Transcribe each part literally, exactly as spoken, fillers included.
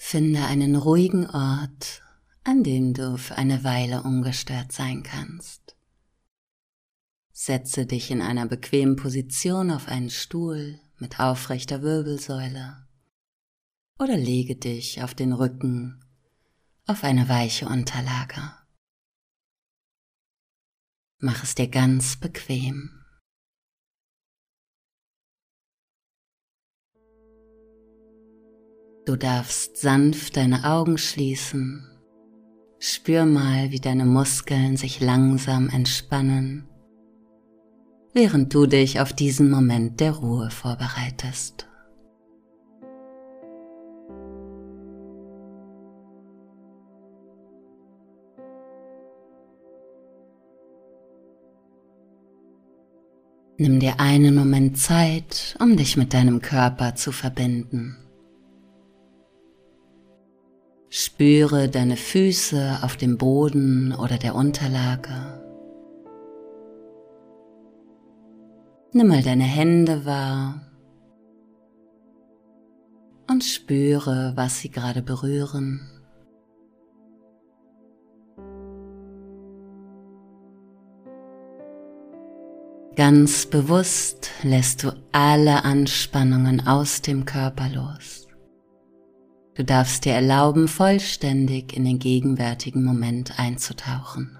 Finde einen ruhigen Ort, an dem du für eine Weile ungestört sein kannst. Setze dich in einer bequemen Position auf einen Stuhl mit aufrechter Wirbelsäule oder lege dich auf den Rücken auf eine weiche Unterlage. Mach es dir ganz bequem. Du darfst sanft deine Augen schließen. Spür mal, wie deine Muskeln sich langsam entspannen, während du dich auf diesen Moment der Ruhe vorbereitest. Nimm dir einen Moment Zeit, um dich mit deinem Körper zu verbinden. Spüre deine Füße auf dem Boden oder der Unterlage. Nimm mal deine Hände wahr und spüre, was sie gerade berühren. Ganz bewusst lässt du alle Anspannungen aus dem Körper los. Du darfst dir erlauben, vollständig in den gegenwärtigen Moment einzutauchen.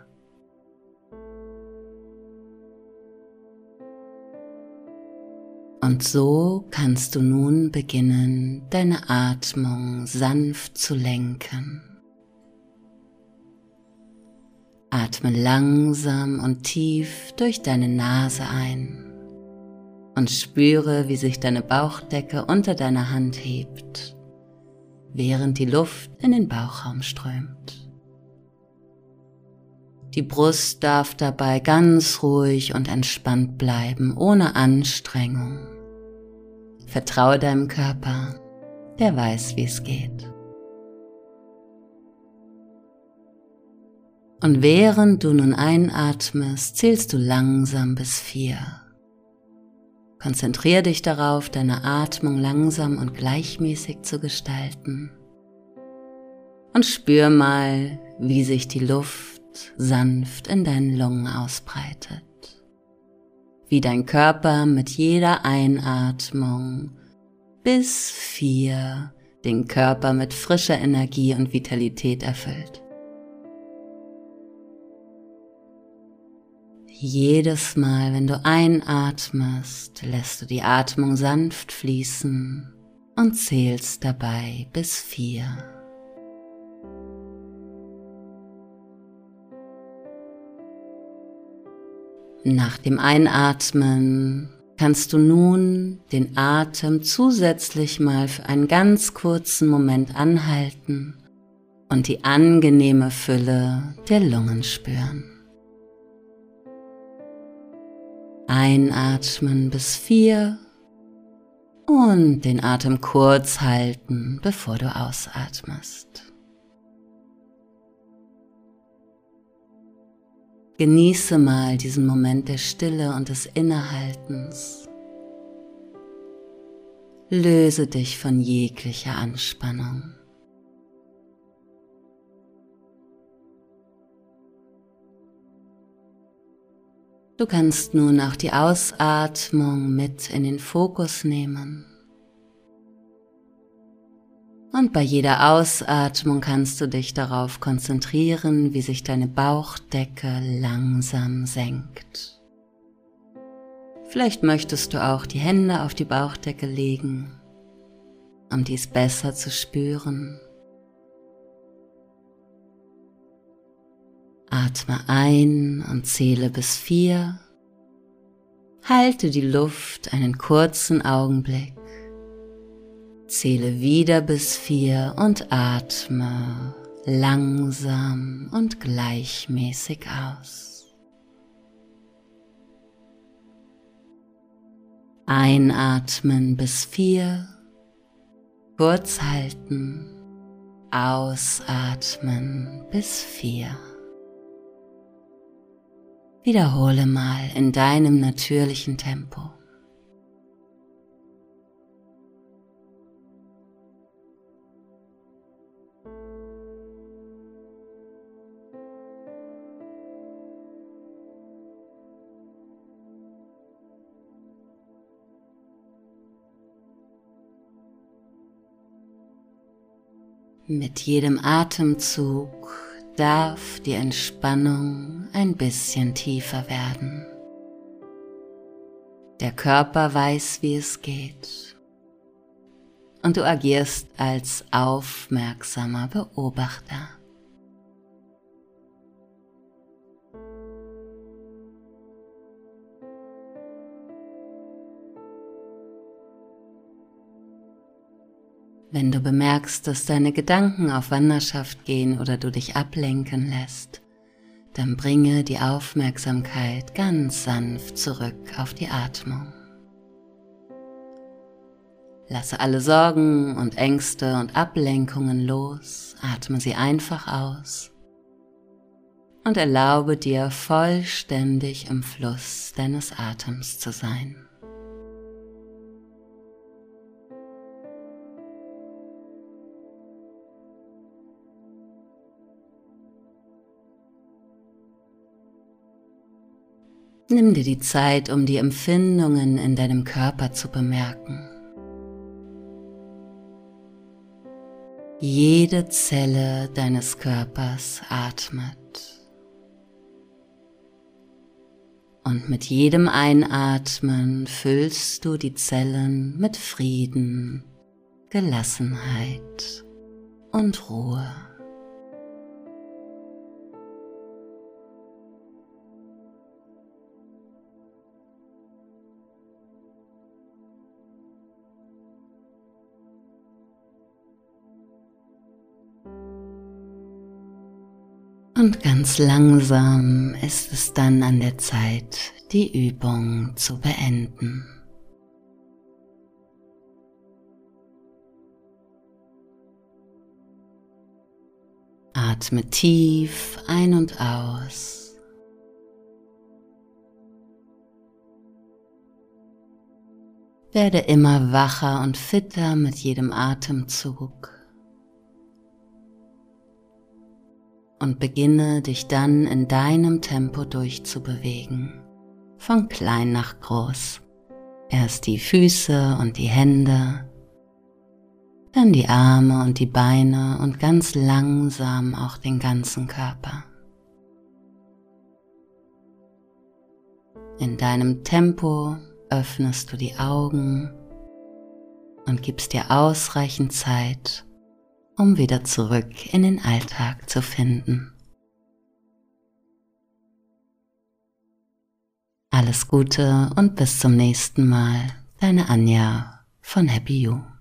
Und so kannst du nun beginnen, deine Atmung sanft zu lenken. Atme langsam und tief durch deine Nase ein und spüre, wie sich deine Bauchdecke unter deiner Hand hebt, während die Luft in den Bauchraum strömt. Die Brust darf dabei ganz ruhig und entspannt bleiben, ohne Anstrengung. Vertraue deinem Körper, der weiß, wie es geht. Und während du nun einatmest, zählst du langsam bis vier. Konzentriere dich darauf, deine Atmung langsam und gleichmäßig zu gestalten. Und spür mal, wie sich die Luft sanft in deinen Lungen ausbreitet. Wie dein Körper mit jeder Einatmung bis vier den Körper mit frischer Energie und Vitalität erfüllt. Jedes Mal, wenn du einatmest, lässt du die Atmung sanft fließen und zählst dabei bis vier. Nach dem Einatmen kannst du nun den Atem zusätzlich mal für einen ganz kurzen Moment anhalten und die angenehme Fülle der Lungen spüren. Einatmen bis vier und den Atem kurz halten, bevor du ausatmest. Genieße mal diesen Moment der Stille und des Innehaltens. Löse dich von jeglicher Anspannung. Du kannst nun auch die Ausatmung mit in den Fokus nehmen. Und bei jeder Ausatmung kannst du dich darauf konzentrieren, wie sich deine Bauchdecke langsam senkt. Vielleicht möchtest du auch die Hände auf die Bauchdecke legen, um dies besser zu spüren. Atme ein und zähle bis vier. Halte die Luft einen kurzen Augenblick. Zähle wieder bis vier und atme langsam und gleichmäßig aus. Einatmen bis vier, kurz halten, ausatmen bis vier. Wiederhole mal in deinem natürlichen Tempo. Mit jedem Atemzug darf die Entspannung ein bisschen tiefer werden. Der Körper weiß, wie es geht, und du agierst als aufmerksamer Beobachter. Wenn du bemerkst, dass deine Gedanken auf Wanderschaft gehen oder du dich ablenken lässt, dann bringe die Aufmerksamkeit ganz sanft zurück auf die Atmung. Lasse alle Sorgen und Ängste und Ablenkungen los, atme sie einfach aus und erlaube dir, vollständig im Fluss deines Atems zu sein. Nimm dir die Zeit, um die Empfindungen in deinem Körper zu bemerken. Jede Zelle deines Körpers atmet. Und mit jedem Einatmen füllst du die Zellen mit Frieden, Gelassenheit und Ruhe. Und ganz langsam ist es dann an der Zeit, die Übung zu beenden. Atme tief ein und aus. Werde immer wacher und fitter mit jedem Atemzug. Und beginne dich dann in deinem Tempo durchzubewegen, von klein nach groß. Erst die Füße und die Hände, dann die Arme und die Beine und ganz langsam auch den ganzen Körper. In deinem Tempo öffnest du die Augen und gibst dir ausreichend Zeit, um wieder zurück in den Alltag zu finden. Alles Gute und bis zum nächsten Mal, deine Anja von Happy You.